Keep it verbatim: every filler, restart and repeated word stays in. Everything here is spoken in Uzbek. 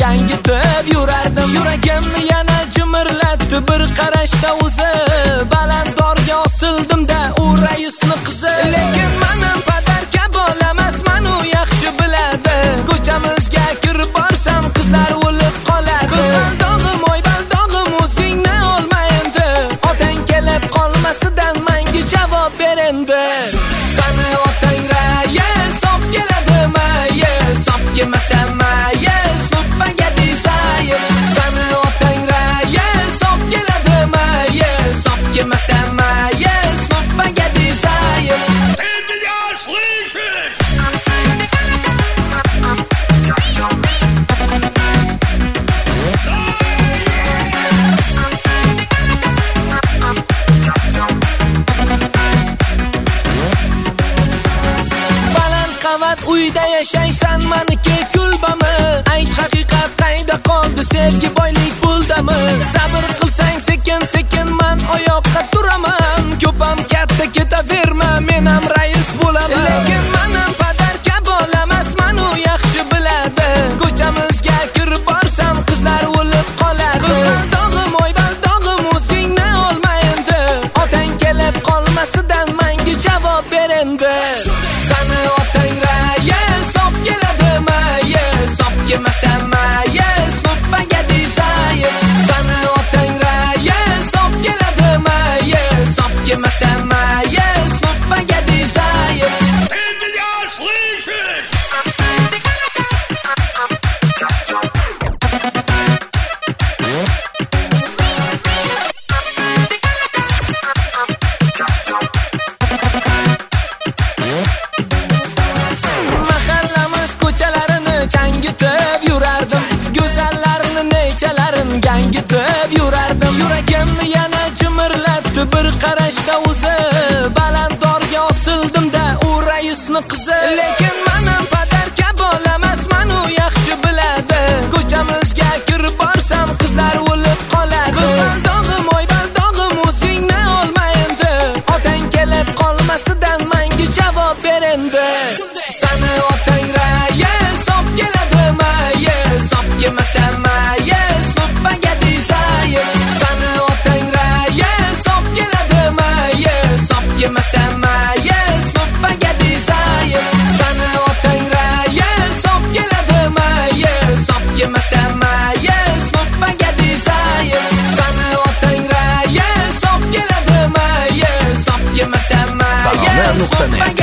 gangitib yurardim. Yuragimni yana jimirlatdi bir qarashda o'zi. Balandorga osildim-da u raisni qizi. Lekin mening padar kabi emasman, u yaxshi biladi. Ko'chamizga kirib borsam qizlar o'lib qoladi. Go'zal dog'im, oy baldog'im, o'zingni olma endi. Otang kelib qolmasidan menga javob ber endi. Sani otang rais sop keladimi? Sop kelmasa mayes nupaga desayim. Sani otang rais sop keladimi? Sop kelmasa mayes nupaga desayim. Ты меня слышишь? Qavat uyda yashaysan, meniki kulbami? Ayt haqiqat qayda qoldi, sevgi boylik puldami? Sabr qilsang sekin sekin men oyoqqa turaman. Ko'pam katta ketaverma, men ham rais bo'laman. Lekin mening padar kabi emasman, u yaxshi biladi. Ko'chamizga kirib borsam qizlar o'lib qoladi. Go'zal dog'im, oy baldog'im, o'zingni olma endi. Otang kelib qolmasidan menga javob ber endi. Sani otang rais sop keladimi? Sop kelmasa mayes nupaga desayim. Sani otang rais sop keladimi? Sop kelmasa mayes nupaga desayim. Ты меня слышишь? Mahallamiz ko'chalarini changitib yurardim. Go'zallarni nechalarin gangitib yurardim. Yuragimni yana jimirlatdi bir qarashda o'zi. Balandorga osildim-da u raisni qizi. Lekin mening padar kabi emasman, u yaxshi biladi. Ko'chamizga kirib borsam qizlar o'lib qoladi. Go'zal dog'im, oy baldog'im, o'zingni olma endi. Otang kelib qolmasidan menga javob ber endi. Sani otang rais sop keladimi? Sop kelmasa mayes nupaga desayim. Sani otang rais sop keladimi? Sop kelmasa mayes nupaga desayim. Sani otang rais sop keladimi? Sop kelmasa mayes nupaga desayim. Sani otang rais sop keladimi? Sop kelmasa mayes nupaga